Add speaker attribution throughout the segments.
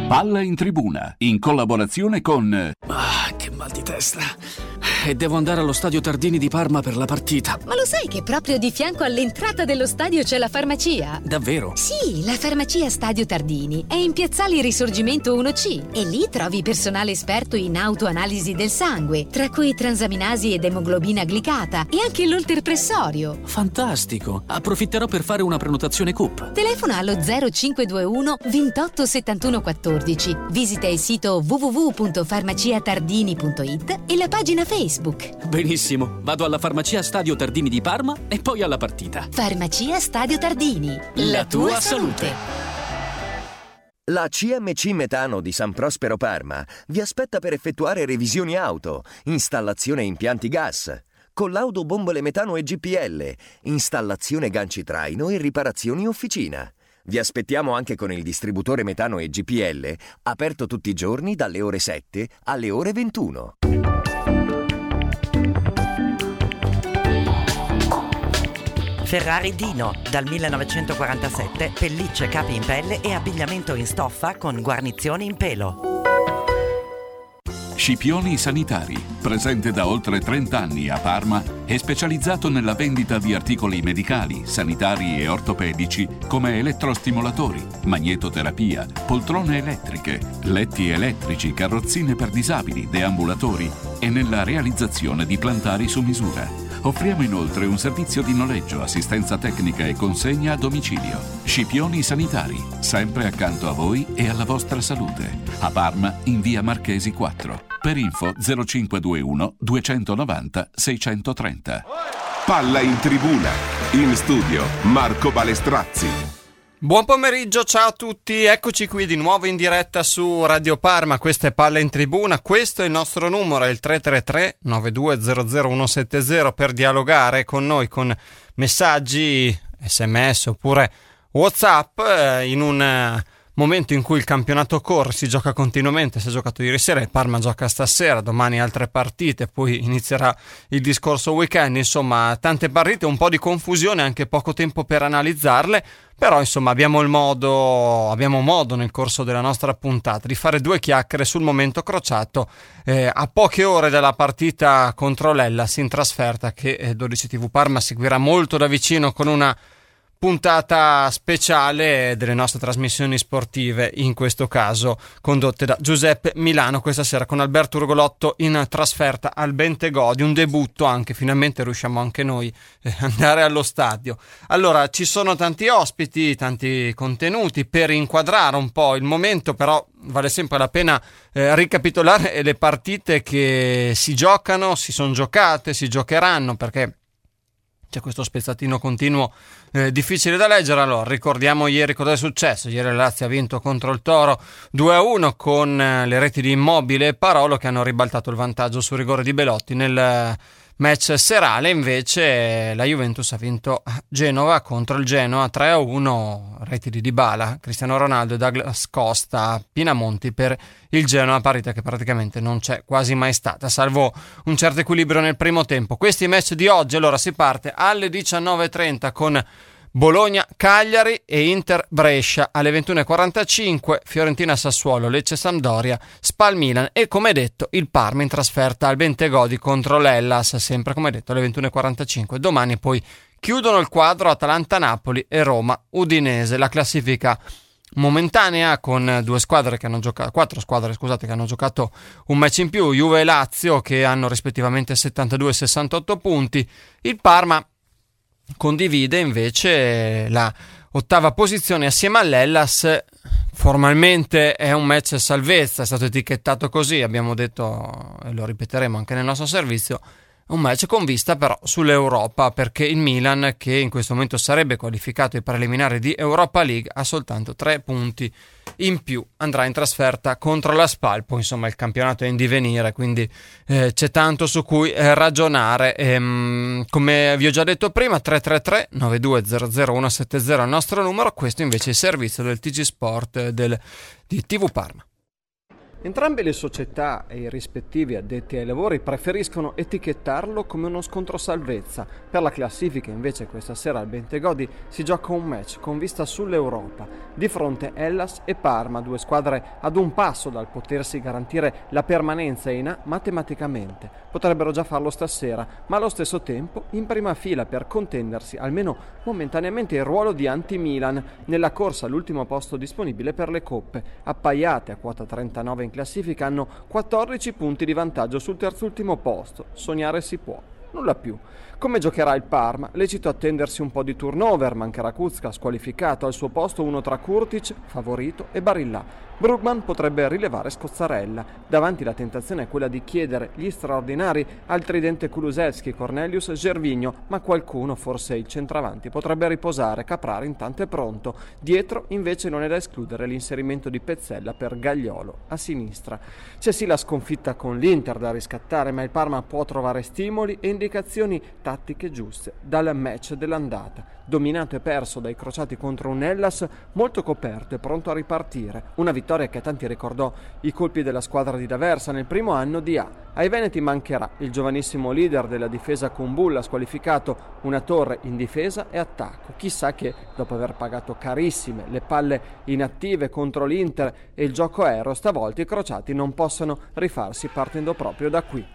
Speaker 1: Palla in tribuna, in collaborazione con...
Speaker 2: Che mal di testa. E devo andare allo stadio Tardini di Parma per la partita.
Speaker 3: Ma lo sai che proprio di fianco all'entrata dello stadio c'è la farmacia?
Speaker 2: Davvero?
Speaker 3: Sì, la farmacia Stadio Tardini è in Piazzale Risorgimento 1C e lì trovi personale esperto in autoanalisi del sangue, tra cui transaminasi ed emoglobina glicata e anche l'olterpressorio.
Speaker 2: Fantastico! Approfitterò per fare una prenotazione CUP.
Speaker 3: Telefona allo 0521 28 71 14. Visita il sito www.farmaciatardini.it e la pagina Facebook.
Speaker 2: Benissimo, vado alla farmacia Stadio Tardini di Parma e poi alla partita.
Speaker 3: Farmacia Stadio Tardini. La tua salute.
Speaker 4: La CMC Metano di San Prospero Parma vi aspetta per effettuare revisioni auto, installazione impianti gas, collaudo bombole metano e GPL, installazione ganci traino e riparazioni officina. Vi aspettiamo anche con il distributore metano e GPL, aperto tutti i giorni dalle ore 7 alle ore 21.
Speaker 5: Ferrari Dino, dal 1947, pellicce, capi in pelle e abbigliamento in stoffa con guarnizioni in pelo.
Speaker 1: Scipioni Sanitari, presente da oltre 30 anni a Parma e specializzato nella vendita di articoli medicali, sanitari e ortopedici come elettrostimolatori, magnetoterapia, poltrone elettriche, letti elettrici, carrozzine per disabili, deambulatori e nella realizzazione di plantari su misura. Offriamo inoltre un servizio di noleggio, assistenza tecnica e consegna a domicilio. Scipioni Sanitari, sempre accanto a voi e alla vostra salute. A Parma, in via Marchesi 4. Per info 0521 290 630.
Speaker 6: Palla in tribuna. In studio Marco Balestrazzi.
Speaker 7: Buon pomeriggio, ciao a tutti, eccoci qui di nuovo in diretta su Radio Parma, questa è Palla in Tribuna, questo è il nostro numero, è il 333-9200-170 per dialogare con noi con messaggi, SMS oppure WhatsApp in un momento in cui il campionato corre, si gioca continuamente, si è giocato ieri sera, il Parma gioca stasera, domani altre partite, poi inizierà il discorso weekend, insomma tante partite, un po' di confusione, anche poco tempo per analizzarle, però insomma abbiamo modo nel corso della nostra puntata di fare due chiacchiere sul momento crociato a poche ore dalla partita contro l'Hellas in trasferta che 12 TV Parma seguirà molto da vicino con una puntata speciale delle nostre trasmissioni sportive, in questo caso condotte da Giuseppe Milano, questa sera con Alberto Urgolotto in trasferta al Bentegodi, un debutto anche, finalmente riusciamo anche noi andare allo stadio. Allora, ci sono tanti ospiti, tanti contenuti per inquadrare un po' il momento, però vale sempre la pena ricapitolare le partite che si giocano, si sono giocate, si giocheranno, perché c'è questo spezzatino continuo difficile da leggere. Allora, ricordiamo ieri cosa è successo. Ieri la Lazio ha vinto contro il Toro 2-1 con le reti di Immobile e Parolo che hanno ribaltato il vantaggio sul rigore di Belotti. Nel match serale invece la Juventus ha vinto a Genova contro il Genoa 3-1, reti di Dybala, Cristiano Ronaldo e Douglas Costa, Pinamonti per il Genoa, parità che praticamente non c'è quasi mai stata, salvo un certo equilibrio nel primo tempo. Questi match di oggi, allora si parte alle 19.30 con Bologna-Cagliari e Inter-Brescia, alle 21.45 Fiorentina-Sassuolo, Lecce-Sampdoria, Spal-Milan e come detto il Parma in trasferta al Bentegodi contro l'Hellas, sempre come detto alle 21.45. Domani poi chiudono il quadro Atalanta-Napoli e Roma-Udinese. La classifica momentanea con quattro squadre che hanno giocato un match in più, Juve e Lazio che hanno rispettivamente 72 e 68 punti. Il Parma condivide invece la ottava posizione assieme all'Hellas. Formalmente è un match salvezza, è stato etichettato così, abbiamo detto e lo ripeteremo anche nel nostro servizio, un match con vista però sull'Europa, perché il Milan, che in questo momento sarebbe qualificato ai preliminari di Europa League, ha soltanto 3 punti in più, andrà in trasferta contro la Spal. Poi insomma il campionato è in divenire, quindi c'è tanto su cui ragionare. Come vi ho già detto prima, 333 9200 170 è il nostro numero, questo invece è il servizio del TG Sport di TV Parma.
Speaker 8: Entrambe le società e i rispettivi addetti ai lavori preferiscono etichettarlo come uno scontro salvezza. Per la classifica invece questa sera al Bentegodi si gioca un match con vista sull'Europa. Di fronte Hellas e Parma, due squadre ad un passo dal potersi garantire la permanenza in A matematicamente. Potrebbero già farlo stasera, ma allo stesso tempo in prima fila per contendersi almeno momentaneamente il ruolo di anti-Milan nella corsa all'ultimo posto disponibile per le coppe. Appaiate a quota 39 in classifica hanno 14 punti di vantaggio sul terzultimo posto. Sognare si può, nulla più. Come giocherà il Parma? Lecito attendersi un po' di turnover, mancherà Kuzka squalificato, al suo posto uno tra Kurtic, Favorito e Barilla. Brugman potrebbe rilevare Scozzarella. Davanti la tentazione è quella di chiedere gli straordinari al tridente Kulusevski, Cornelius, Gervinho, ma qualcuno, forse il centravanti, potrebbe riposare. Caprari intanto è pronto. Dietro invece non è da escludere l'inserimento di Pezzella per Gagliolo a sinistra. C'è sì la sconfitta con l'Inter da riscattare, ma il Parma può trovare stimoli e indicazioni tattiche giuste dal match dell'andata. Dominato e perso dai crociati contro un Hellas molto coperto e pronto a ripartire. Una vittoria che a tanti ricordò i colpi della squadra di D'Aversa nel primo anno di A. Ai veneti mancherà il giovanissimo leader della difesa Kumbulla, squalificato, una torre in difesa e attacco. Chissà che, dopo aver pagato carissime le palle inattive contro l'Inter e il gioco aereo, stavolta i crociati non possano rifarsi partendo proprio da qui.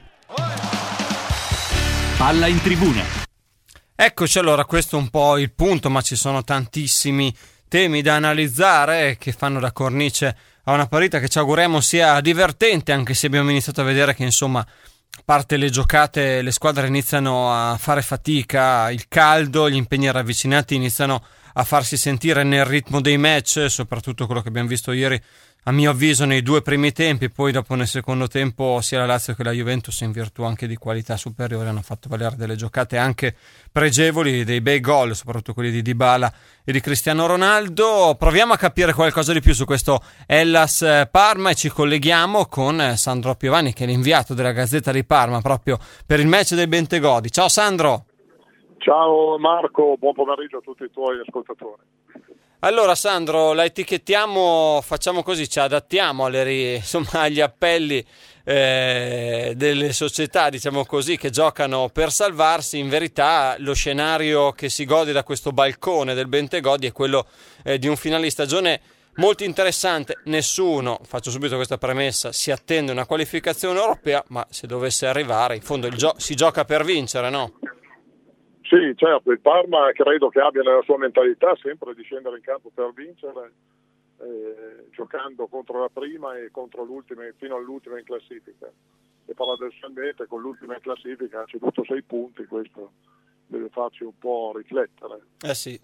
Speaker 1: Palla in tribuna.
Speaker 7: Eccoci, allora, questo è un po' il punto, ma ci sono tantissimi temi da analizzare che fanno da cornice a una partita che ci auguriamo sia divertente, anche se abbiamo iniziato a vedere che, insomma, a parte le giocate, le squadre iniziano a fare fatica, il caldo, gli impegni ravvicinati iniziano a farsi sentire nel ritmo dei match, soprattutto quello che abbiamo visto ieri, a mio avviso, nei due primi tempi. Poi dopo nel secondo tempo sia la Lazio che la Juventus, in virtù anche di qualità superiori, hanno fatto valere delle giocate anche pregevoli, dei bei gol, soprattutto quelli di Dybala e di Cristiano Ronaldo. Proviamo a capire qualcosa di più su questo Hellas Parma e ci colleghiamo con Sandro Piovani, che è l'inviato della Gazzetta di Parma proprio per il match del Bentegodi. Ciao Sandro!
Speaker 9: Ciao Marco, buon pomeriggio a tutti i tuoi ascoltatori.
Speaker 7: Allora Sandro, la etichettiamo, facciamo così, ci adattiamo agli appelli delle società, diciamo così, che giocano per salvarsi. In verità lo scenario che si gode da questo balcone del Bentegodi è quello di un finale di stagione molto interessante. Nessuno, faccio subito questa premessa, si attende una qualificazione europea, ma se dovesse arrivare, in fondo si gioca per vincere, no?
Speaker 9: Sì, certo, il Parma credo che abbia nella sua mentalità sempre di scendere in campo per vincere, giocando contro la prima e contro l'ultima, fino all'ultima in classifica. E paradossalmente con l'ultima in classifica ha ceduto 6 punti, questo deve farci un po' riflettere.
Speaker 7: Sì.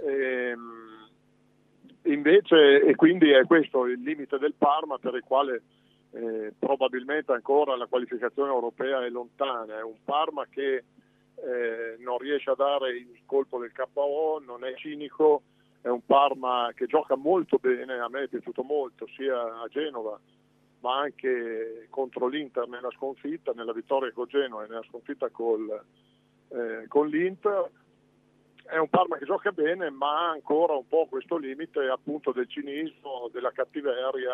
Speaker 9: Invece, e quindi è questo il limite del Parma, per il quale probabilmente ancora la qualificazione europea è lontana. È un Parma che non riesce a dare il colpo del KO, non è cinico, è un Parma che gioca molto bene. A me è piaciuto molto sia a Genova ma anche contro l'Inter nella sconfitta, nella vittoria con Genoa e nella sconfitta con l'Inter. È un Parma che gioca bene, ma ha ancora un po' questo limite appunto del cinismo, della cattiveria,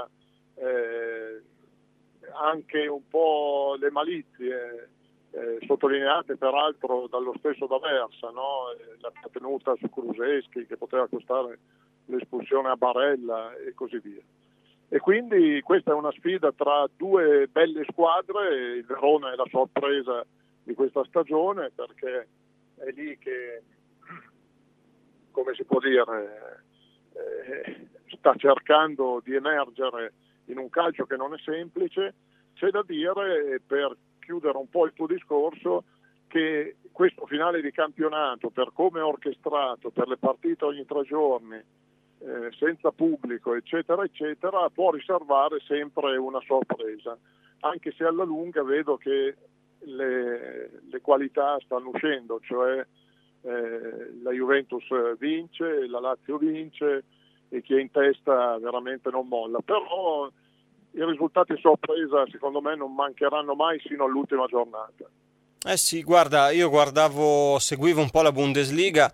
Speaker 9: anche un po' le malizie, sottolineate peraltro dallo stesso D'Aversa, no? La tenuta su Kulusevski che poteva costare l'espulsione a Barella e così via. E quindi questa è una sfida tra due belle squadre. Il Verona è la sorpresa di questa stagione, perché è lì che, come si può dire, sta cercando di emergere in un calcio che non è semplice. C'è da dire, per chiudere un po' il tuo discorso, che questo finale di campionato, per come è orchestrato, per le partite ogni 3 giorni, senza pubblico, eccetera, eccetera, può riservare sempre una sorpresa, anche se alla lunga vedo che le qualità stanno uscendo, cioè la Juventus vince, la Lazio vince e chi è in testa veramente non molla. Però i risultati sorpresa secondo me non mancheranno mai sino all'ultima giornata.
Speaker 7: Sì, guarda, io seguivo un po' la Bundesliga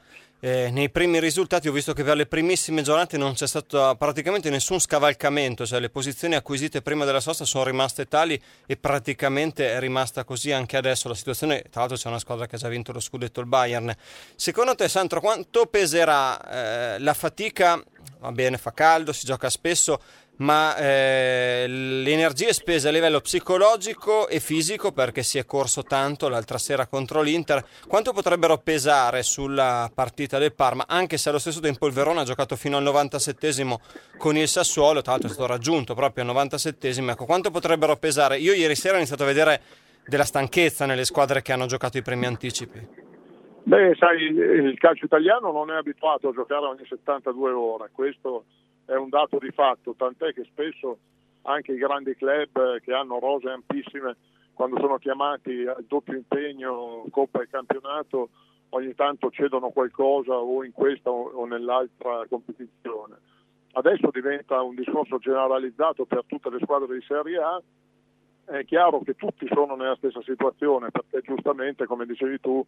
Speaker 7: nei primi risultati ho visto che per le primissime giornate non c'è stato praticamente nessun scavalcamento, cioè le posizioni acquisite prima della sosta sono rimaste tali e praticamente è rimasta così anche adesso la situazione. Tra l'altro c'è una squadra che ha già vinto lo scudetto, il Bayern. Secondo te, Sandro, quanto peserà la fatica? Va bene, fa caldo, si gioca spesso, ma le energie spese a livello psicologico e fisico, perché si è corso tanto l'altra sera contro l'Inter, quanto potrebbero pesare sulla partita del Parma, anche se allo stesso tempo il Verona ha giocato fino al 97esimo con il Sassuolo, tra l'altro è stato raggiunto proprio al 97esimo. Ecco, quanto potrebbero pesare? Io ieri sera ho iniziato a vedere della stanchezza nelle squadre che hanno giocato i primi anticipi.
Speaker 9: Beh, sai, il calcio italiano non è abituato a giocare ogni 72 ore, questo è un dato di fatto, tant'è che spesso anche i grandi club che hanno rose ampissime, quando sono chiamati al doppio impegno Coppa e campionato, ogni tanto cedono qualcosa o in questa o nell'altra competizione. Adesso diventa un discorso generalizzato per tutte le squadre di Serie A. È chiaro che tutti sono nella stessa situazione, perché giustamente, come dicevi tu,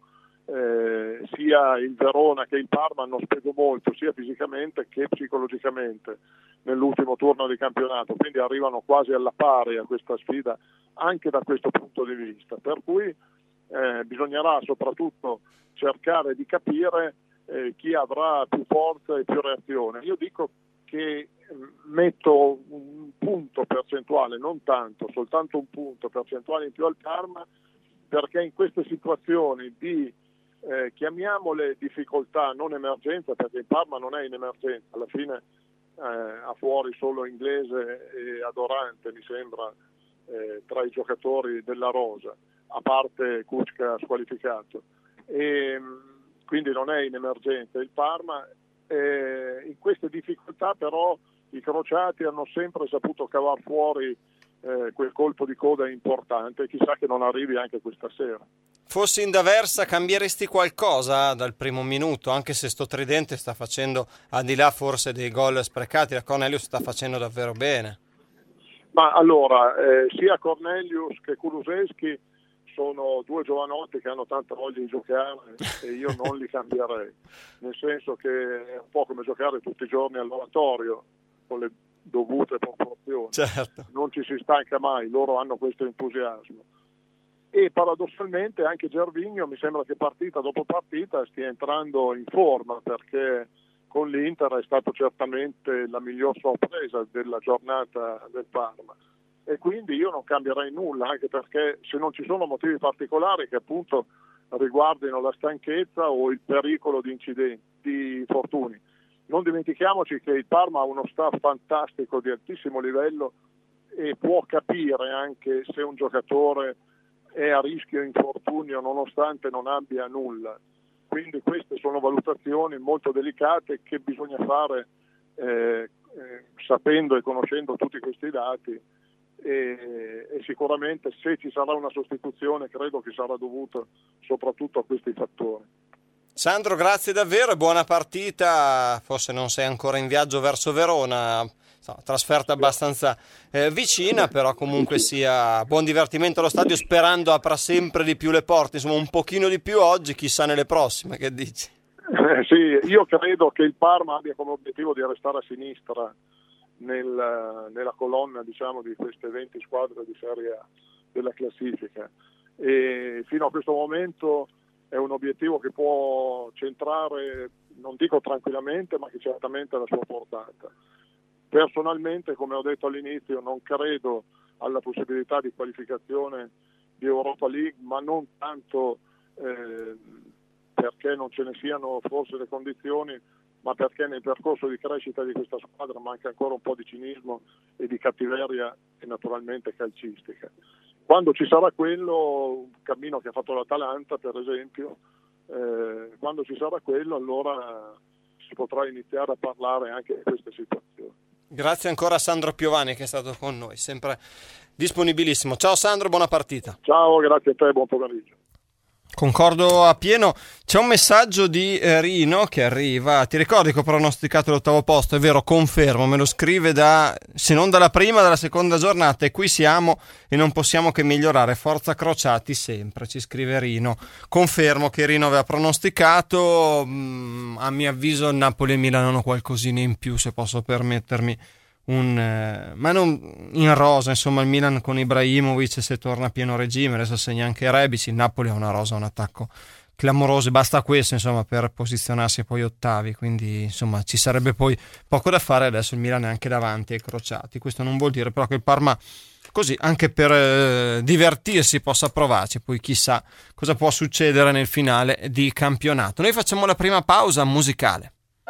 Speaker 9: sia il Verona che il Parma hanno speso molto, sia fisicamente che psicologicamente, nell'ultimo turno di campionato, quindi arrivano quasi alla pari a questa sfida anche da questo punto di vista, per cui bisognerà soprattutto cercare di capire chi avrà più forza e più reazione. Io dico che metto un punto percentuale, non tanto, soltanto un punto percentuale in più al Parma, perché in queste situazioni di chiamiamole difficoltà, non emergenza, perché il Parma non è in emergenza, alla fine ha fuori solo Inglese e Adorante, mi sembra, tra i giocatori della rosa, a parte Kučka squalificato, e quindi non è in emergenza il Parma. In queste difficoltà però i crociati hanno sempre saputo cavar fuori quel colpo di coda importante, chissà che non arrivi anche questa sera.
Speaker 7: Fossi in D'Aversa, cambieresti qualcosa dal primo minuto, anche se sto tridente sta facendo, al di là forse dei gol sprecati, la Cornelius sta facendo davvero bene?
Speaker 9: Ma allora, sia Cornelius che Kulusevski sono due giovanotti che hanno tanta voglia di giocare e io non li cambierei, nel senso che è un po' come giocare tutti i giorni all'oratorio, con le dovute proporzioni.
Speaker 7: Certo.
Speaker 9: Non ci si stanca mai, loro hanno questo entusiasmo. E paradossalmente anche Gervinho mi sembra che partita dopo partita stia entrando in forma, perché con l'Inter è stato certamente la miglior sorpresa della giornata del Parma, e quindi io non cambierei nulla, anche perché se non ci sono motivi particolari che appunto riguardino la stanchezza o il pericolo di incidenti, di infortuni. Non dimentichiamoci che il Parma ha uno staff fantastico di altissimo livello e può capire anche se un giocatore è a rischio infortunio nonostante non abbia nulla. Quindi queste sono valutazioni molto delicate che bisogna fare sapendo e conoscendo tutti questi dati, e sicuramente se ci sarà una sostituzione credo che sarà dovuto soprattutto a questi fattori.
Speaker 7: Sandro, grazie davvero e buona partita. Forse non sei ancora in viaggio verso Verona, trasferta abbastanza vicina, però comunque sia buon divertimento allo stadio, sperando apra sempre di più le porte, insomma un pochino di più oggi, chissà nelle prossime, che dici?
Speaker 9: Sì, io credo che il Parma abbia come obiettivo di restare a sinistra nella colonna, diciamo, di queste 20 squadre di Serie A della classifica, e fino a questo momento è un obiettivo che può centrare, non dico tranquillamente, ma che certamente è alla sua portata. Personalmente, come ho detto all'inizio, non credo alla possibilità di qualificazione di Europa League, ma non tanto perché non ce ne siano forse le condizioni, ma perché nel percorso di crescita di questa squadra manca ancora un po' di cinismo e di cattiveria, e naturalmente calcistica. Quando ci sarà quello, un cammino che ha fatto l'Atalanta per esempio, quando ci sarà quello allora si potrà iniziare a parlare anche di queste situazioni.
Speaker 7: Grazie ancora a Sandro Piovani che è stato con noi, sempre disponibilissimo. Ciao Sandro, buona partita.
Speaker 9: Ciao, grazie a te, buon pomeriggio.
Speaker 7: Concordo appieno. C'è un messaggio di Rino che arriva. Ti ricordi che ho pronosticato l'8° posto? È vero, confermo, me lo scrive se non dalla prima, dalla seconda giornata, e qui siamo e non possiamo che migliorare. Forza Crociati sempre, ci scrive Rino. Confermo che Rino aveva pronosticato. A mio avviso Napoli e Milan hanno qualcosina in più, se posso permettermi ma non in rosa, insomma. Il Milan con Ibrahimovic, se torna a pieno regime, adesso segna anche Rebic. Il Napoli ha una rosa, un attacco clamoroso, basta questo insomma per posizionarsi poi ottavi, quindi insomma ci sarebbe poi poco da fare. Adesso il Milan è anche davanti ai Crociati, questo non vuol dire però che il Parma così anche per divertirsi possa provarci, poi chissà cosa può succedere nel finale di campionato. Noi facciamo la prima pausa musicale.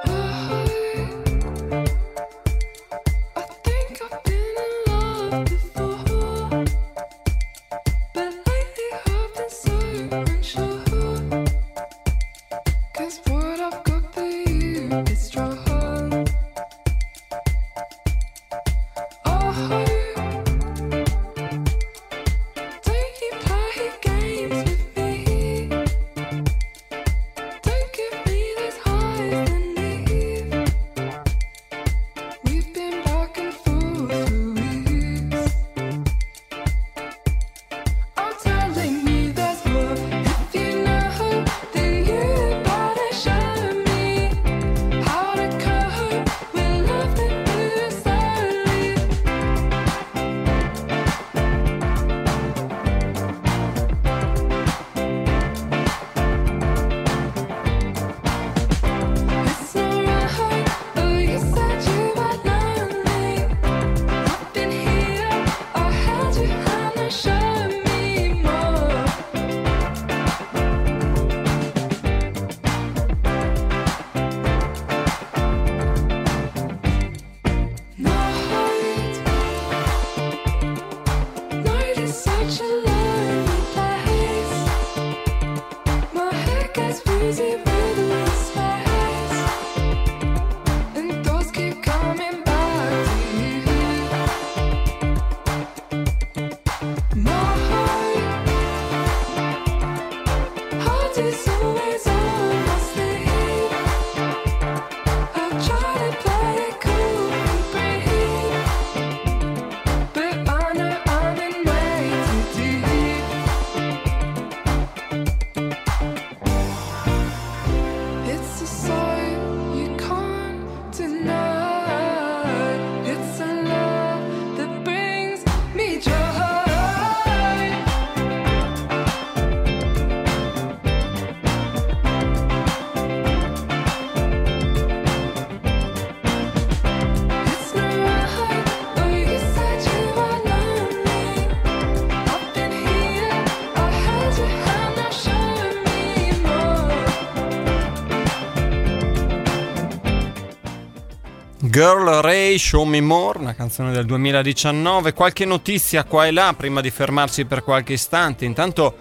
Speaker 7: Girl Ray, Show Me More, una canzone del 2019. Qualche notizia qua e là prima di fermarci per qualche istante. Intanto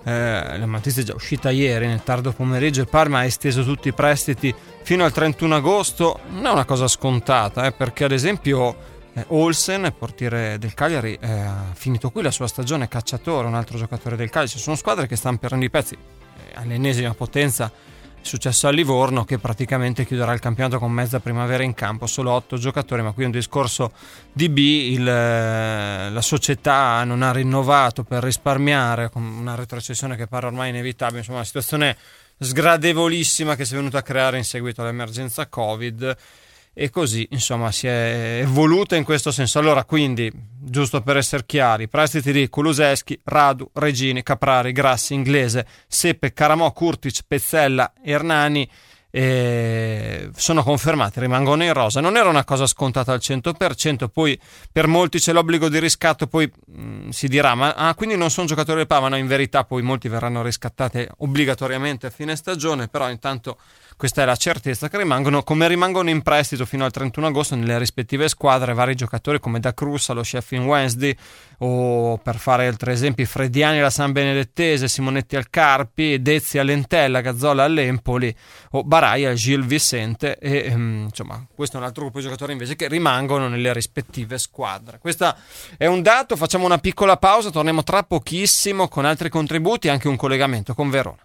Speaker 7: la notizia è già uscita ieri, nel tardo pomeriggio il Parma ha esteso tutti i prestiti fino al 31 agosto. Non è una cosa scontata, perché ad esempio Olsen, portiere del Cagliari, ha finito qui la sua stagione. Cacciatore, un altro giocatore del Cagliari. Ci sono squadre che stanno perdendo i pezzi all'ennesima potenza. È successo a Livorno, che praticamente chiuderà il campionato con mezza primavera in campo, solo 8 giocatori, ma qui è un discorso di B. La società non ha rinnovato per risparmiare, con una retrocessione che pare ormai inevitabile. Insomma, una situazione sgradevolissima che si è venuta a creare in seguito all'emergenza Covid, e così insomma si è evoluta in questo senso. Allora, quindi, giusto per essere chiari, prestiti di Kulusevski, Radu, Regini, Caprari, Grassi, Inglese, Seppe, Caramò, Kurtic, Pezzella, Hernani sono confermati, rimangono in rosa. Non era una cosa scontata al 100%, poi per molti c'è l'obbligo di riscatto, poi si dirà ma quindi non sono giocatori del Parma. No, in verità poi molti verranno riscattati obbligatoriamente a fine stagione, però intanto questa è la certezza, che rimangono in prestito fino al 31 agosto nelle rispettive squadre vari giocatori come Da Cruz allo Sheffield Wednesday, o per fare altri esempi Frediani alla San Benedettese, Simonetti al Carpi, Dezzi all'Entella, Gazzola all'Empoli, o Baraia, Gil Vicente e insomma questo è un altro gruppo di giocatori invece che rimangono nelle rispettive squadre. Questo è un dato. Facciamo una piccola pausa, torniamo tra pochissimo con altri contributi e anche un collegamento con Verona.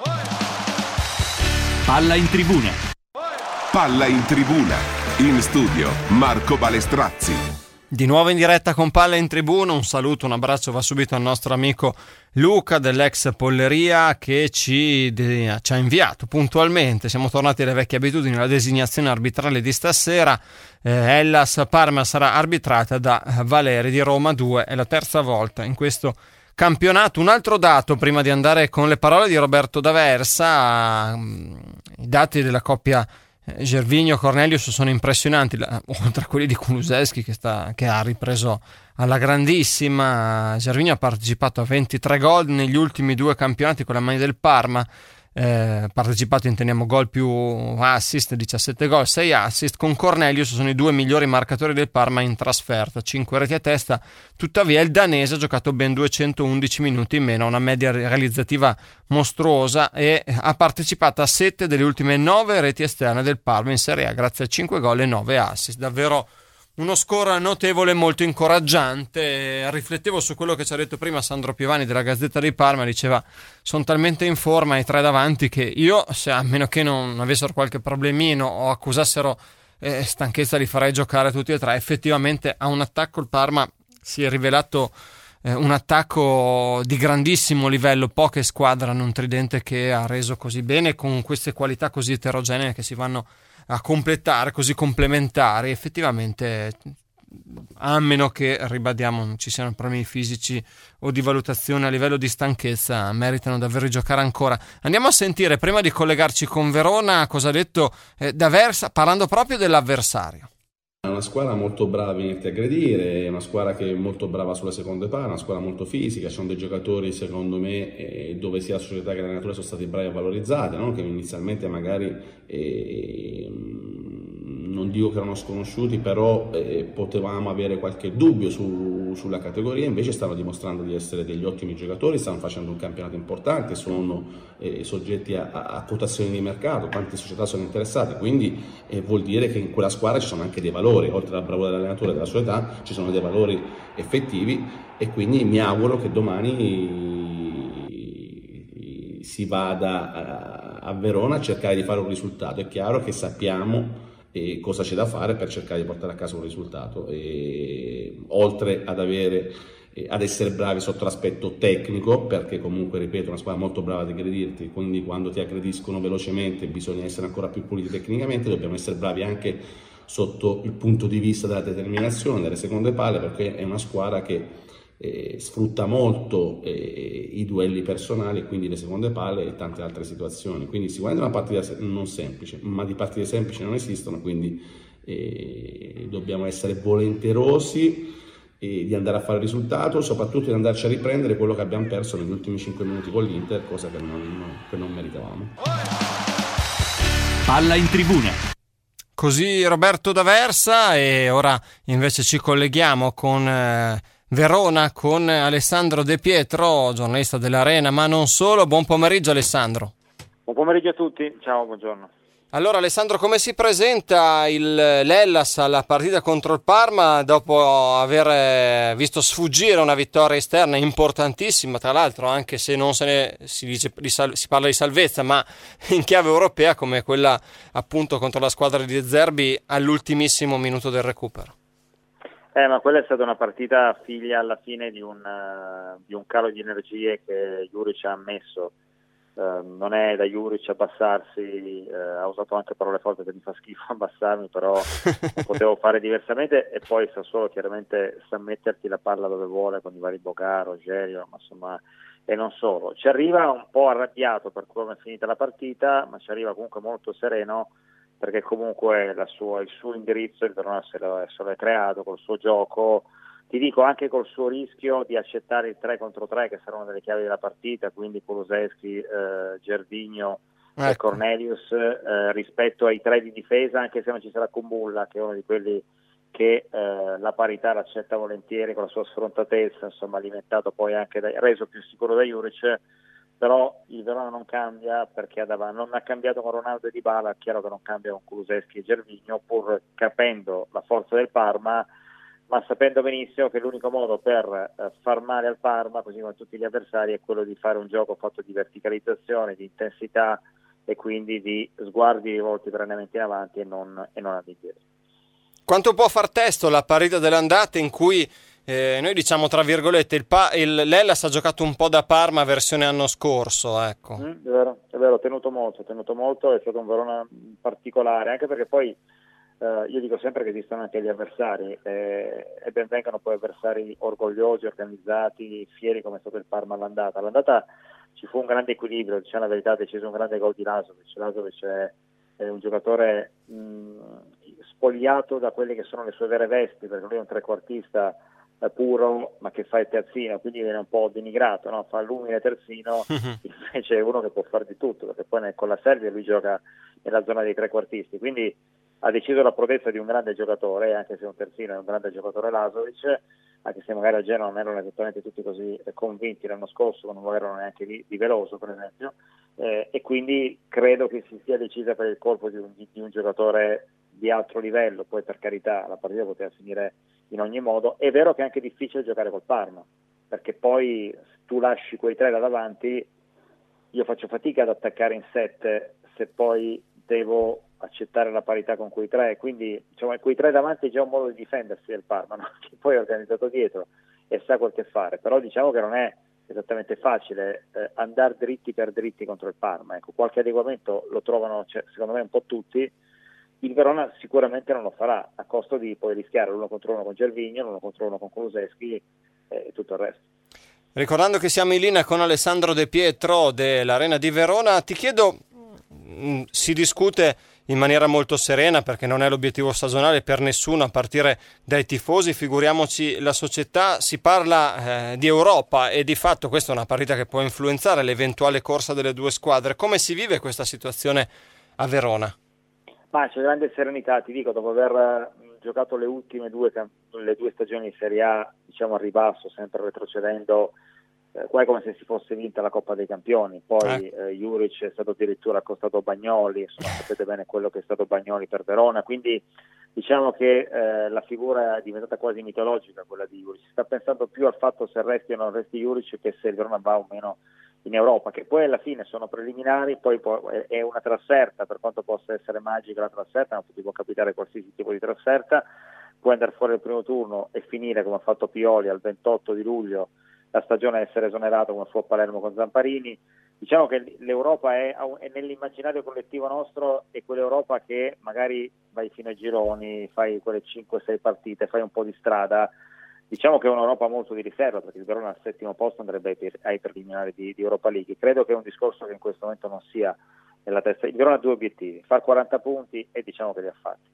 Speaker 1: Palla in tribuna.
Speaker 6: Palla in tribuna. In studio Marco Balestrazzi.
Speaker 7: Di nuovo in diretta con Palla in Tribuna, un saluto, un abbraccio va subito al nostro amico Luca dell'ex Polleria che ci ha inviato puntualmente, siamo tornati alle vecchie abitudini, la designazione arbitrale di stasera, Hellas Parma sarà arbitrata da Valeri di Roma 2, è la terza volta in questo campionato. Un altro dato prima di andare con le parole di Roberto D'Aversa, i dati della coppia Gervinho-Cornelius sono impressionanti, oltre a quelli di Kulusevski che ha ripreso alla grandissima. Gervinho ha partecipato a 23 gol negli ultimi 2 campionati con la maglia del Parma, partecipato intendiamo gol più assist, 17 gol, 6 assist. Con Cornelius sono i 2 migliori marcatori del Parma in trasferta, 5 reti a testa. Tuttavia il danese ha giocato ben 211 minuti in meno, una media realizzativa mostruosa, e ha partecipato a 7 delle ultime 9 reti esterne del Parma in Serie A grazie a 5 gol e 9 assist. Davvero uno score notevole e molto incoraggiante. Riflettevo su quello che ci ha detto prima Sandro Piovani della Gazzetta di Parma, diceva sono talmente in forma i 3 davanti che io, a meno che non avessero qualche problemino o accusassero stanchezza, li farei giocare tutti e 3. Effettivamente a un attacco il Parma si è rivelato un attacco di grandissimo livello, poche squadre hanno un tridente che ha reso così bene con queste qualità così eterogenee che si vanno a completare, così complementari. Effettivamente, a meno che, ribadiamo, non ci siano problemi fisici o di valutazione a livello di stanchezza, meritano davvero di giocare ancora. Andiamo a sentire, prima di collegarci con Verona, cosa ha detto D'Aversa, parlando proprio dell'avversario.
Speaker 10: È una squadra molto brava a venirti a aggredire, è una squadra che è molto brava sulle seconde palle, una squadra molto fisica, ci sono dei giocatori secondo me dove sia la società che l'allenatore sono stati bravi a valorizzare, no? Che inizialmente magari non dico che erano sconosciuti, però potevamo avere qualche dubbio sulla categoria, invece stanno dimostrando di essere degli ottimi giocatori, stanno facendo un campionato importante, sono soggetti a quotazioni di mercato, quante società sono interessate, quindi vuol dire che in quella squadra ci sono anche dei valori, oltre alla bravura dell'allenatore e della società ci sono dei valori effettivi, e quindi mi auguro che domani si vada a Verona a cercare di fare un risultato. È chiaro che sappiamo cosa c'è da fare per cercare di portare a casa un risultato, oltre ad essere bravi sotto l'aspetto tecnico, perché comunque, ripeto, è una squadra molto brava ad aggredirti, quindi quando ti aggrediscono velocemente bisogna essere ancora più puliti tecnicamente, dobbiamo essere bravi anche sotto il punto di vista della determinazione delle seconde palle, perché è una squadra che sfrutta molto i duelli personali e quindi le seconde palle e tante altre situazioni, quindi sicuramente è una partita non semplice, ma di partite semplici non esistono, quindi dobbiamo essere volenterosi di andare a fare il risultato, soprattutto di andarci a riprendere quello che abbiamo perso negli ultimi 5 minuti con l'Inter, cosa che non meritavamo.
Speaker 1: Palla in tribuna.
Speaker 7: Così Roberto D'Aversa, e ora invece ci colleghiamo con Verona con Alessandro De Pietro, giornalista dell'Arena, ma non solo. Buon pomeriggio Alessandro.
Speaker 11: Buon pomeriggio a tutti, ciao, buongiorno.
Speaker 7: Allora Alessandro, come si presenta l'Hellas alla partita contro il Parma dopo aver visto sfuggire una vittoria esterna importantissima, tra l'altro, anche se non si parla di salvezza, ma in chiave europea, come quella appunto contro la squadra di De Zerbi all'ultimissimo minuto del recupero?
Speaker 11: Ma quella è stata una partita figlia alla fine di un calo di energie che Juric ha ammesso. Non è da Juric abbassarsi, ha usato anche parole forti che mi fa schifo abbassarmi, però non potevo fare diversamente, e poi Sassuolo chiaramente sa metterti la palla dove vuole con i vari Bocaro, Gerio, ma insomma, e non solo. Ci arriva un po' arrabbiato per come è finita la partita, ma ci arriva comunque molto sereno, perché comunque il suo indirizzo il Verona se lo è creato col suo gioco, ti dico anche col suo rischio di accettare il 3 contro 3 che saranno delle chiavi della partita, quindi Kulusevski, Gervinho e Cornelius, rispetto ai 3 di difesa, anche se non ci sarà Kumbulla, che è uno di quelli che la parità l'accetta volentieri con la sua sfrontatezza, insomma alimentato poi anche reso più sicuro da Juric. però il Verona non cambia perché non ha cambiato con Ronaldo e Dybala, è chiaro che non cambia con Kulusevski e Gervinho, pur capendo la forza del Parma, ma sapendo benissimo che l'unico modo per far male al Parma, così come a tutti gli avversari, è quello di fare un gioco fatto di verticalizzazione, di intensità e quindi di sguardi rivolti perennemente in avanti e non all'indietro.
Speaker 7: Quanto può far testo la partita dell'andata in cui noi diciamo tra virgolette l'Hellas ha giocato un po' da Parma versione anno scorso, ecco.
Speaker 11: È vero, ho tenuto molto, è stato un Verona particolare, anche perché poi io dico sempre che esistono anche gli avversari e ben vengano poi avversari orgogliosi, organizzati, fieri come è stato il Parma all'andata. All'andata ci fu un grande equilibrio, diciamo la verità, ha deciso un grande gol di Lazovic è un giocatore spogliato da quelle che sono le sue vere vesti, perché lui è un trequartista puro ma che fa il terzino, quindi viene un po' denigrato, no? Fa l'umile terzino, invece è uno che può fare di tutto, perché poi con la Serbia lui gioca nella zona dei trequartisti, quindi ha deciso la prodezza di un grande giocatore, anche se un terzino è un grande giocatore Lazovic, anche se magari a Genoa non erano esattamente tutti così convinti l'anno scorso, non erano neanche di Veloso per esempio, e quindi credo che si sia decisa per il colpo di un giocatore di alto livello. Poi per carità la partita poteva finire in ogni modo. È vero che è anche difficile giocare col Parma, perché poi se tu lasci quei tre da davanti, io faccio fatica ad attaccare in 7 se poi devo accettare la parità con quei tre, quindi diciamo, quei tre davanti è già un modo di difendersi del Parma, no? Che poi è organizzato dietro e sa quel che fare, però diciamo che non è esattamente facile andare dritti per dritti contro il Parma. Ecco, qualche adeguamento lo trovano, secondo me un po' tutti. Il Verona sicuramente non lo farà, a costo di poi rischiare l'uno contro uno con Gervinho, l'uno contro uno con Kulusevski e tutto il resto.
Speaker 7: Ricordando che siamo in linea con Alessandro De Pietro dell'Arena di Verona, ti chiedo, si discute in maniera molto serena perché non è l'obiettivo stagionale per nessuno a partire dai tifosi, figuriamoci la società, si parla di Europa e di fatto questa è una partita che può influenzare l'eventuale corsa delle due squadre. Come si vive questa situazione a Verona?
Speaker 11: Ma c'è grande serenità, ti dico, dopo aver giocato le ultime due stagioni di Serie A, diciamo a ribasso, sempre retrocedendo, qua è come se si fosse vinta la Coppa dei Campioni. Poi Juric è stato addirittura accostato a Bagnoli, insomma sapete bene quello che è stato Bagnoli per Verona, quindi diciamo che la figura è diventata quasi mitologica quella di Juric. Si sta pensando più al fatto se resti o non resti Juric che se il Verona va o meno in Europa, che poi alla fine sono preliminari, poi è una trasferta, per quanto possa essere magica la trasferta, non ti può capitare qualsiasi tipo di trasferta, puoi andare fuori al primo turno e finire come ha fatto Pioli al 28 di luglio la stagione, essere esonerato come fu a Palermo con Zamparini. Diciamo che l'Europa è nell'immaginario collettivo nostro, è quell'Europa che magari vai fino ai gironi, fai quelle 5-6 partite, fai un po' di strada. Diciamo che è un'Europa molto di riserva, perché il Verona al 7° posto andrebbe ai preliminari di Europa League. Credo che è un discorso che in questo momento non sia nella testa. Il Verona ha 2 obiettivi: far 40 punti e diciamo che li ha fatti,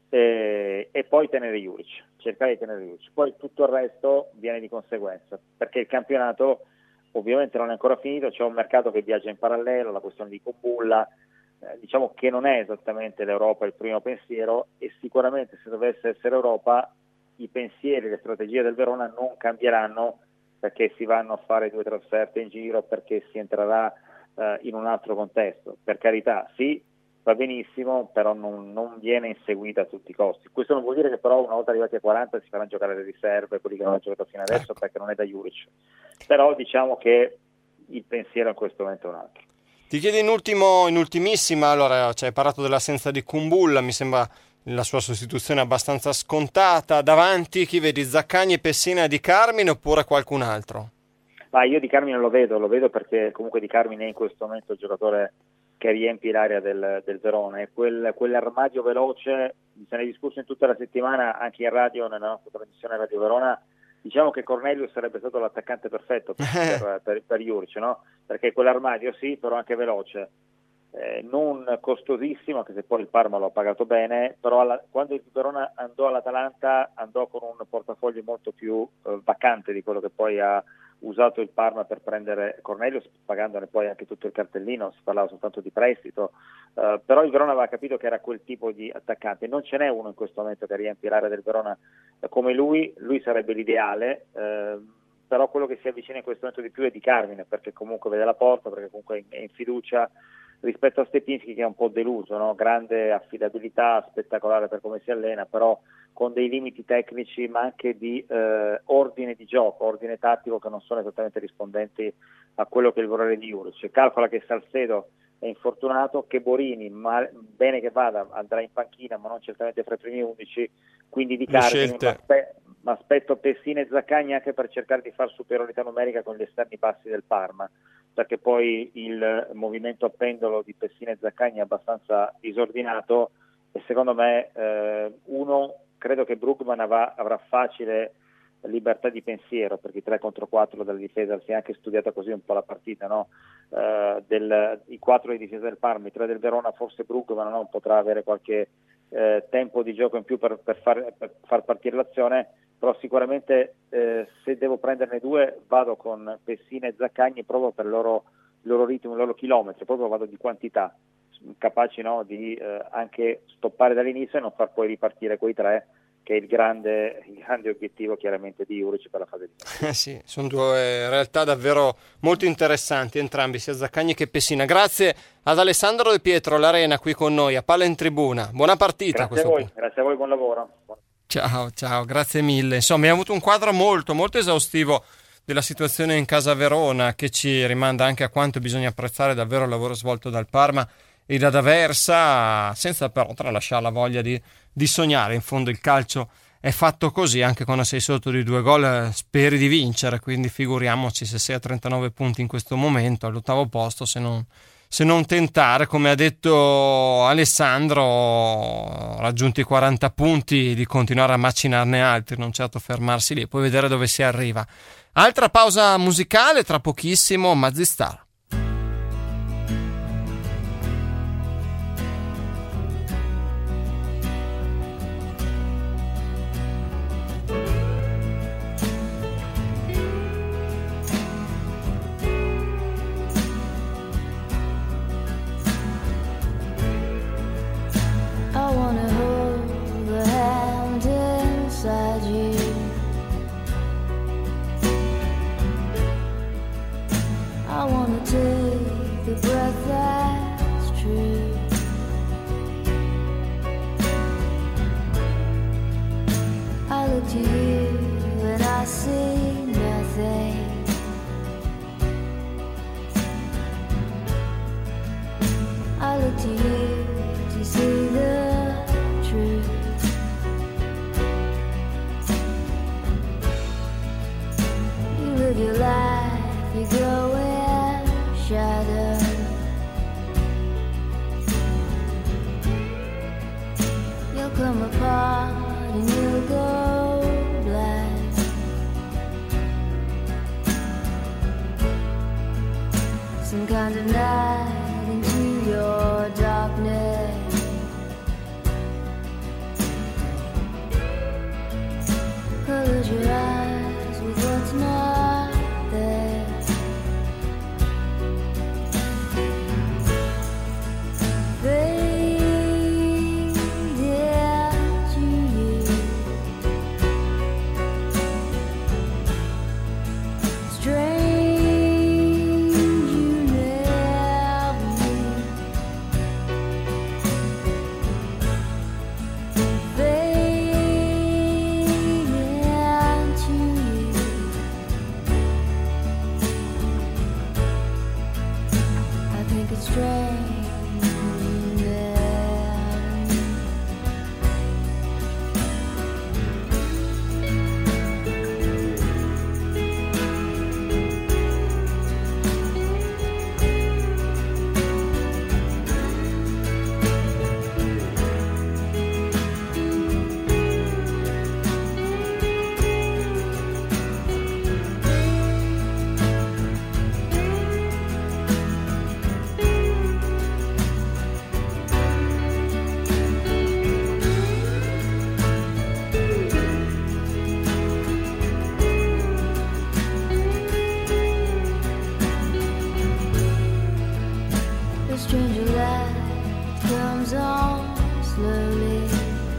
Speaker 11: e poi tenere Juric, cercare di tenere Juric. Poi tutto il resto viene di conseguenza, perché il campionato ovviamente non è ancora finito, c'è un mercato che viaggia in parallelo, la questione di Kumbulla, diciamo che non è esattamente l'Europa il primo pensiero, e sicuramente se dovesse essere Europa i pensieri, le strategie del Verona non cambieranno perché si vanno a fare 2 trasferte in giro, perché si entrerà in un altro contesto. Per carità, sì, va benissimo, però non viene inseguita a tutti i costi. Questo non vuol dire che però una volta arrivati a 40 si faranno giocare le riserve, quelli che non hanno giocato fino adesso, perché non è da Juric. Però diciamo che il pensiero in questo momento è un altro.
Speaker 7: Ti chiedo in ultimissima, allora hai parlato dell'assenza di Kumbulla, mi sembra la sua sostituzione abbastanza scontata. Davanti chi vedi? Zaccagni, Pessina e Di Carmine oppure qualcun altro?
Speaker 11: Ma io Di Carmine lo vedo perché comunque Di Carmine è in questo momento il giocatore che riempie l'area del Verona, e quell'armadio veloce, se ne è discusso in tutta la settimana anche in radio, nella nostra trasmissione Radio Verona. Diciamo che Cornelius sarebbe stato l'attaccante perfetto per Juric, no? Perché quell'armadio sì, però anche veloce, non costosissimo, anche se poi il Parma lo ha pagato bene, però quando il Verona andò all'Atalanta andò con un portafoglio molto più vacante di quello che poi ha usato il Parma per prendere Cornelius, pagandone poi anche tutto il cartellino, si parlava soltanto di prestito, però il Verona aveva capito che era quel tipo di attaccante. Non ce n'è uno in questo momento che riempie l'area del Verona come lui sarebbe l'ideale, però quello che si avvicina in questo momento di più è Di Carmine, perché comunque vede la porta, perché comunque è in fiducia rispetto a Stepinski, che è un po' deluso, no? Grande affidabilità, spettacolare per come si allena, però con dei limiti tecnici, ma anche di ordine di gioco, ordine tattico, che non sono esattamente rispondenti a quello che è il volere di Juric. Calcola che Salcedo è infortunato, che Borini, bene che vada, andrà in panchina, ma non certamente fra i primi 11, quindi Di Carmine, ma aspetto Pessina e Zaccagni anche per cercare di far superiorità numerica con gli esterni bassi del Parma, perché poi il movimento a pendolo di Pessina e Zaccagni è abbastanza disordinato, e secondo me credo che Brugman avrà facile libertà di pensiero, perché i 3 contro 4 della difesa, si è anche studiata così un po' la partita, no? I 4 di difesa del Parma, i 3 del Verona, forse Brugman non potrà avere qualche tempo di gioco in più per far partire l'azione, però sicuramente se devo prenderne 2 vado con Pessina e Zaccagni proprio per il loro ritmo, i loro chilometri, proprio vado di quantità, capaci, no, di anche stoppare dall'inizio e non far poi ripartire quei 3, che è il grande obiettivo chiaramente di Juric per la fase di
Speaker 7: sì, sono 2 realtà davvero molto interessanti entrambi, sia Zaccagni che Pessina. Grazie ad Alessandro De Pietro, l'Arena, qui con noi a Palla in Tribuna. Buona partita.
Speaker 11: Grazie a voi, buon lavoro.
Speaker 7: Ciao, grazie mille. Insomma, abbiamo avuto un quadro molto, molto esaustivo della situazione in casa Verona, che ci rimanda anche a quanto bisogna apprezzare davvero il lavoro svolto dal Parma e da D'Aversa, senza però tralasciare la voglia di sognare. In fondo il calcio è fatto così, anche quando sei sotto di 2 gol speri di vincere, quindi figuriamoci se sei a 39 punti in questo momento, all'8° posto, se non tentare, come ha detto Alessandro, raggiunti i 40 punti, di continuare a macinarne altri, non certo fermarsi lì, poi vedere dove si arriva. Altra pausa musicale, tra pochissimo Mazzy Star.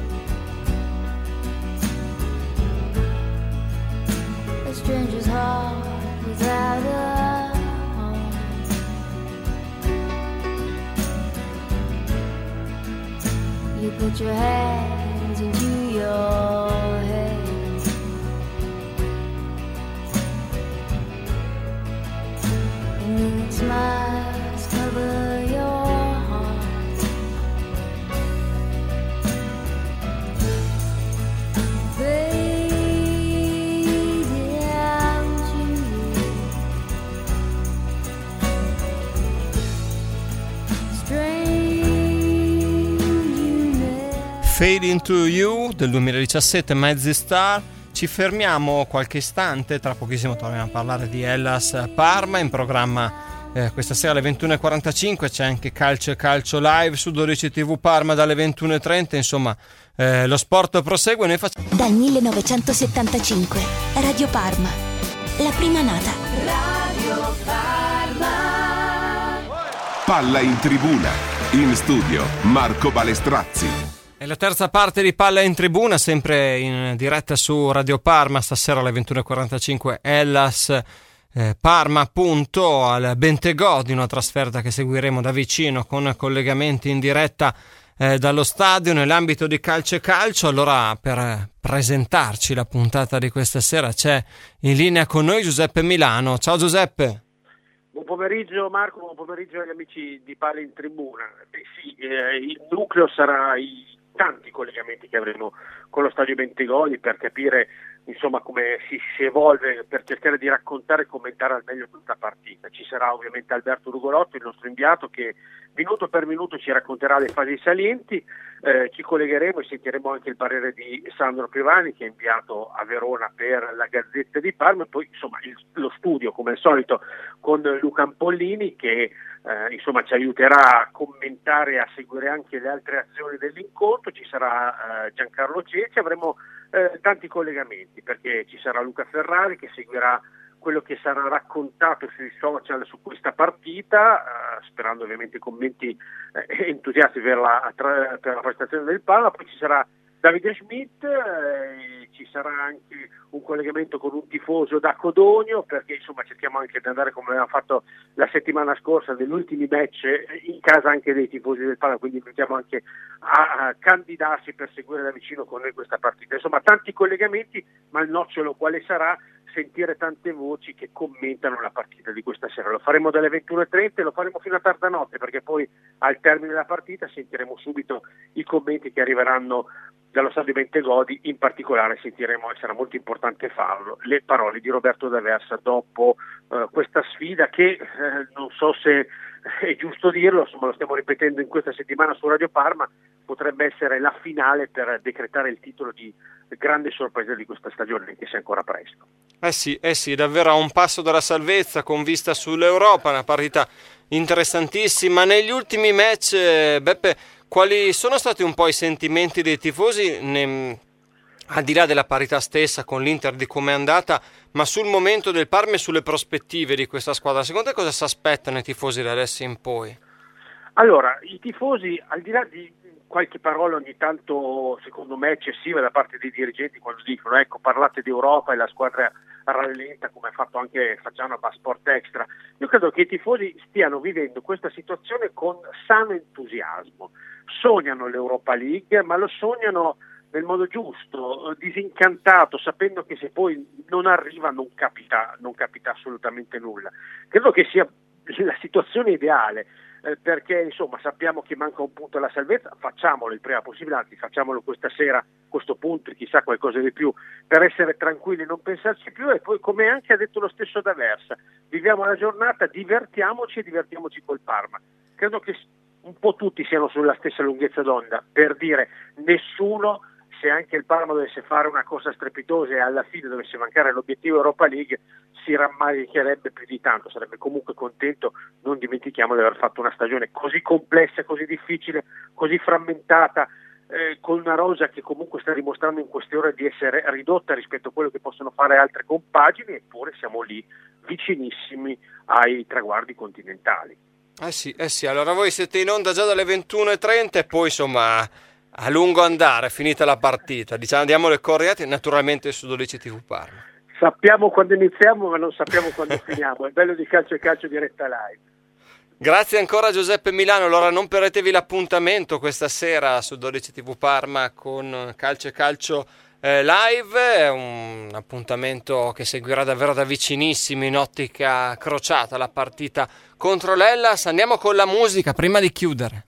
Speaker 12: stranger's heart. Put your hands into your head. And then smiles cover your heart. Fade out you.
Speaker 7: Fade Into You del 2017, Mazzy Star. Ci fermiamo qualche istante, tra pochissimo torniamo a parlare di Hellas Parma. In programma questa sera alle 21.45 c'è anche Calcio e Calcio Live su 12 TV Parma dalle 21.30. Insomma, lo sport prosegue. Noi facciamo
Speaker 13: dal 1975 Radio Parma, la prima nata.
Speaker 12: Radio Parma.
Speaker 6: Palla in tribuna. In studio Marco Balestrazzi.
Speaker 7: E la terza parte di Palla in Tribuna, sempre in diretta su Radio Parma, stasera alle 21.45, Hellas Parma, appunto, al Bentegodi, una trasferta che seguiremo da vicino con collegamenti in diretta dallo stadio nell'ambito di Calcio e Calcio. Allora, per presentarci la puntata di questa sera c'è in linea con noi Giuseppe Milano. Ciao Giuseppe.
Speaker 14: Buon pomeriggio Marco, buon pomeriggio agli amici di Palla in Tribuna. Il nucleo sarà tanti collegamenti che avremo con lo stadio Bentegodi per capire insomma come si evolve, per cercare di raccontare e commentare al meglio questa partita. Ci sarà ovviamente Alberto Rugolotto, il nostro inviato, che minuto per minuto ci racconterà le fasi salienti. Ci collegheremo e sentiremo anche il parere di Sandro Piovani, che è inviato a Verona per la Gazzetta di Parma, e poi insomma lo studio come al solito con Luca Ampollini, che insomma ci aiuterà a commentare e a seguire anche le altre azioni dell'incontro. Ci sarà Giancarlo Ceci, avremo tanti collegamenti perché ci sarà Luca Ferrari che seguirà quello che sarà raccontato sui social su questa partita, sperando ovviamente commenti entusiasti per la prestazione del Parma. Poi ci sarà Davide Schmidt, ci sarà anche un collegamento con un tifoso da Codogno, perché insomma cerchiamo anche di andare come abbiamo fatto la settimana scorsa negli ultimi match in casa anche dei tifosi del Parma, quindi invitiamo anche a candidarsi per seguire da vicino con noi questa partita. Insomma tanti collegamenti, ma il nocciolo quale sarà? Sentire tante voci che commentano la partita di questa sera. Lo faremo dalle 21.30 e lo faremo fino a tarda notte, perché poi al termine della partita sentiremo subito i commenti che arriveranno dallo stadio Bentegodi. In particolare sentiremo, e sarà molto importante farlo, le parole di Roberto D'Aversa dopo questa sfida che non so se è giusto dirlo, insomma lo stiamo ripetendo in questa settimana su Radio Parma, potrebbe essere la finale per decretare il titolo di grande sorpresa di questa stagione, anche se è ancora presto.
Speaker 7: Sì, davvero a un passo dalla salvezza, con vista sull'Europa, una partita interessantissima. Negli ultimi match, Beppe, quali sono stati un po' i sentimenti dei tifosi, al di là della parità stessa con l'Inter, di come è andata, ma sul momento del Parma e sulle prospettive di questa squadra? Secondo te cosa si aspettano i tifosi da adesso in poi?
Speaker 14: Allora, i tifosi, al di là di qualche parola ogni tanto secondo me eccessiva da parte dei dirigenti quando dicono ecco parlate di Europa e la squadra rallenta, come ha fatto anche Facciano a Sport Extra, io credo che i tifosi stiano vivendo questa situazione con sano entusiasmo. Sognano l'Europa League, ma lo sognano nel modo giusto, disincantato, sapendo che se poi non arriva non capita assolutamente nulla. Credo che sia la situazione ideale, perché insomma sappiamo che manca un punto alla salvezza, facciamolo il prima possibile, anzi facciamolo questa sera, questo punto e chissà qualcosa di più, per essere tranquilli e non pensarci più. E poi, come anche ha detto lo stesso D'Aversa, viviamo la giornata, divertiamoci col Parma. Credo che un po' tutti siano sulla stessa lunghezza d'onda, per dire nessuno, se anche il Parma dovesse fare una cosa strepitosa e alla fine dovesse mancare l'obiettivo Europa League, si rammaricherebbe più di tanto, sarebbe comunque contento. Non dimentichiamo di aver fatto una stagione così complessa, così difficile, così frammentata, con una rosa che comunque sta dimostrando in queste ore di essere ridotta rispetto a quello che possono fare altre compagini, eppure siamo lì vicinissimi ai traguardi continentali.
Speaker 7: Sì, allora voi siete in onda già dalle 21.30 e poi insomma a lungo andare, finita la partita, diciamo, diamo le coordinate naturalmente su 12 TV Parma.
Speaker 14: Sappiamo quando iniziamo ma non sappiamo quando finiamo, è bello di Calcio e Calcio diretta live.
Speaker 7: Grazie ancora Giuseppe Milano. Allora non perdetevi l'appuntamento questa sera su 12 TV Parma con Calcio e Calcio live, è un appuntamento che seguirà davvero da vicinissimo in ottica crociata la partita contro l'Hellas. Andiamo con la musica prima di chiudere.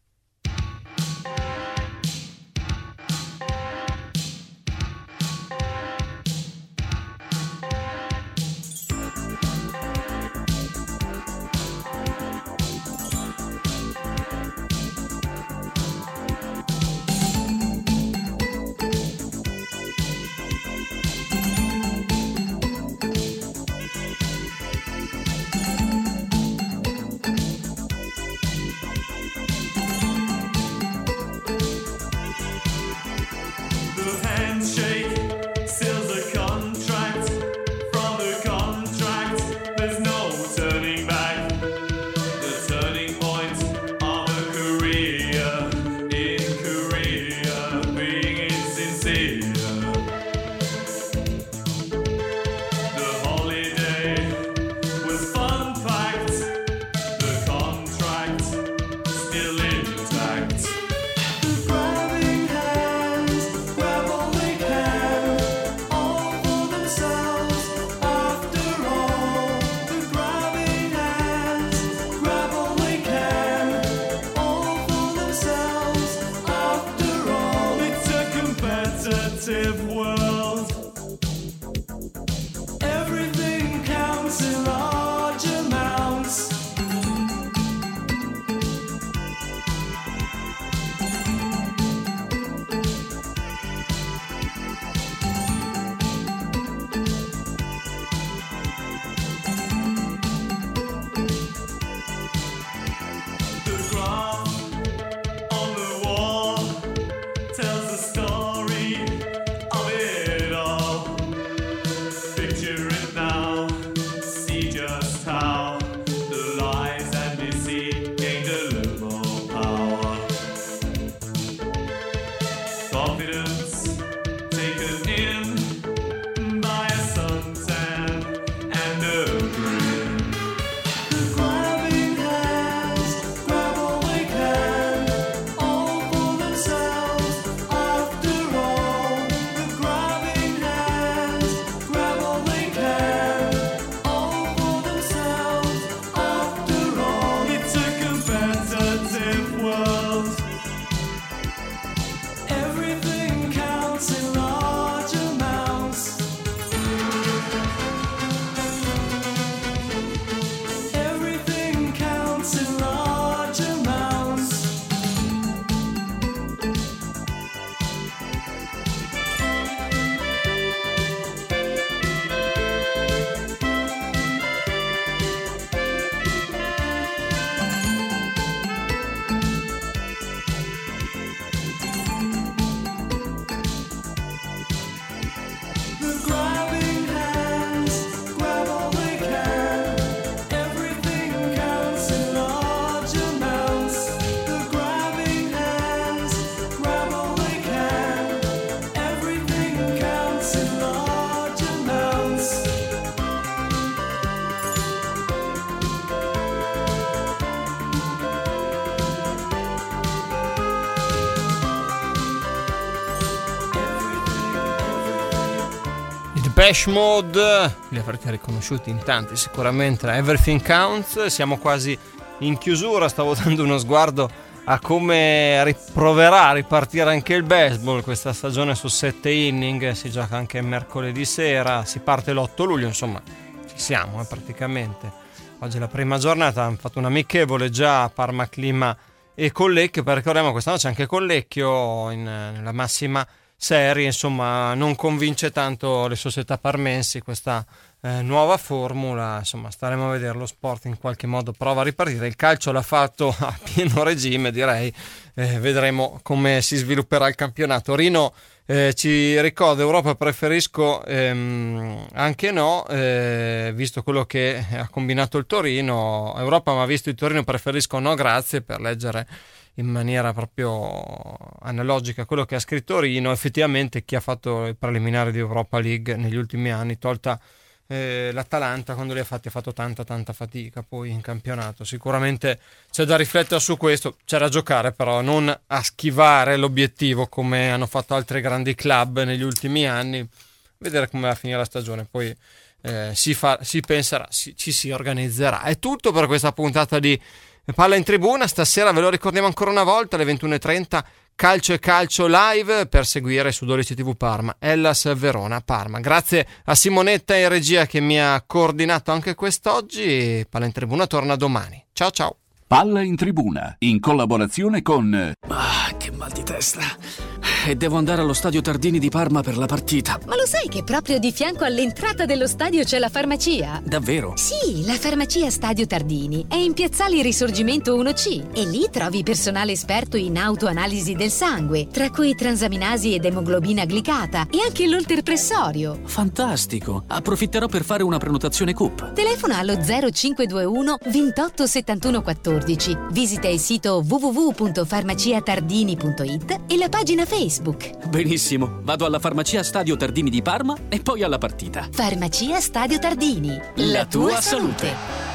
Speaker 7: Depeche Mode, li avrete riconosciuti in tanti sicuramente, Everything Counts. Siamo quasi in chiusura, stavo dando uno sguardo a come proverà a ripartire anche il baseball questa stagione su 7 inning, si gioca anche mercoledì sera, si parte l'8 luglio, insomma ci siamo praticamente. Oggi è la prima giornata, hanno fatto un amichevole già a Parma Clima e Collecchio, perché ricordiamo quest'anno c'è anche Collecchio nella massima serie, insomma non convince tanto le società parmensi questa nuova formula, insomma staremo a vedere, lo sport in qualche modo prova a ripartire, il calcio l'ha fatto a pieno regime direi, vedremo come si svilupperà il campionato. Rino ci ricorda Europa preferisco anche no, visto quello che ha combinato il Torino, Europa ma visto il Torino preferisco no grazie, per leggere in maniera proprio analogica quello che ha scritto Rino. Effettivamente chi ha fatto i preliminari di Europa League negli ultimi anni, tolta l'Atalanta quando li ha fatto tanta fatica poi in campionato. Sicuramente c'è da riflettere su questo, c'è da giocare però non a schivare l'obiettivo come hanno fatto altri grandi club negli ultimi anni, vedere come va a finire la stagione, poi si penserà, ci si organizzerà. È tutto per questa puntata di Palla in Tribuna. Stasera ve lo ricordiamo ancora una volta alle 21:30 Calcio e Calcio live per seguire su 12 TV Parma Hellas Verona Parma. Grazie a Simonetta in regia che mi ha coordinato anche quest'oggi. Palla in Tribuna torna domani. Ciao.
Speaker 1: Palla in Tribuna in collaborazione con
Speaker 2: che mal di testa. E devo andare allo stadio Tardini di Parma per la partita.
Speaker 3: Ma lo sai che proprio di fianco all'entrata dello stadio c'è la farmacia?
Speaker 2: Davvero?
Speaker 3: Sì, la farmacia Stadio Tardini è in Piazzale Risorgimento 1C e lì trovi personale esperto in autoanalisi del sangue, tra cui transaminasi ed emoglobina glicata e anche l'olterpressorio.
Speaker 2: Fantastico! Approfitterò per fare una prenotazione CUP.
Speaker 3: Telefona allo 0521 28 71 14. Visita il sito www.farmaciatardini.it e la pagina Facebook.
Speaker 2: Benissimo, vado alla farmacia Stadio Tardini di Parma e poi alla partita.
Speaker 3: Farmacia Stadio Tardini, la tua salute.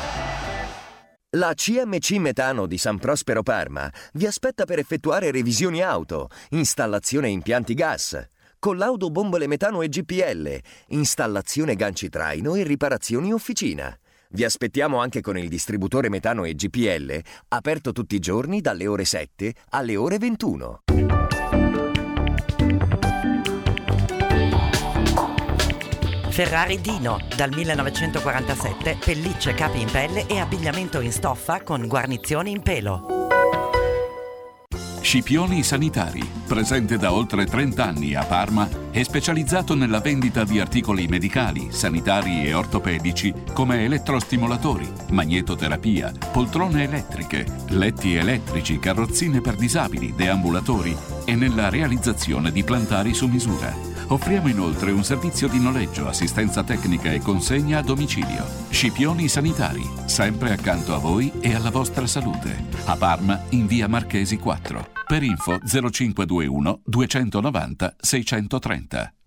Speaker 4: La CMC Metano di San Prospero Parma vi aspetta per effettuare revisioni auto, installazione impianti gas, collaudo bombole metano e GPL, installazione ganci traino e riparazioni officina. Vi aspettiamo anche con il distributore metano e GPL, aperto tutti i giorni dalle ore 7 alle ore 21.
Speaker 5: Ferrari Dino, dal 1947, pellicce, capi in pelle e abbigliamento in stoffa con guarnizioni in pelo.
Speaker 1: Scipioni Sanitari, presente da oltre 30 anni a Parma e specializzato nella vendita di articoli medicali, sanitari e ortopedici come elettrostimolatori, magnetoterapia, poltrone elettriche, letti elettrici, carrozzine per disabili, deambulatori e nella realizzazione di plantari su misura. Offriamo inoltre un servizio di noleggio, assistenza tecnica e consegna a domicilio. Scipioni Sanitari, sempre accanto a voi e alla vostra salute. A Parma, in via Marchesi 4. Per info 0521 290 630.